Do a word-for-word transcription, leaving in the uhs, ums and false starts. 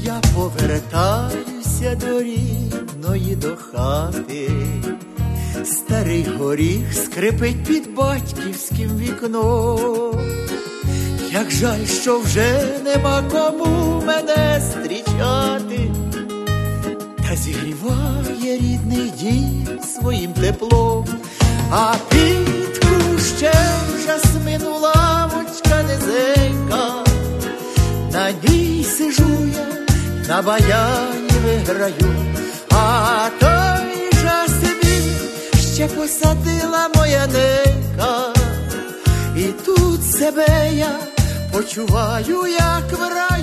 я повертаюся до рідної, до хати. Старий горіх скрипить під батьківським вікном. Як жаль, що вже нема кому мене зустрічати, та зігріває рідний дім своїм теплом. А під кущем жасмину лавочка низенька, на ній сижу я, на баяні виграю. А той жасмин ще посадила моя ненька, і тут себе я почуваю, як в раю.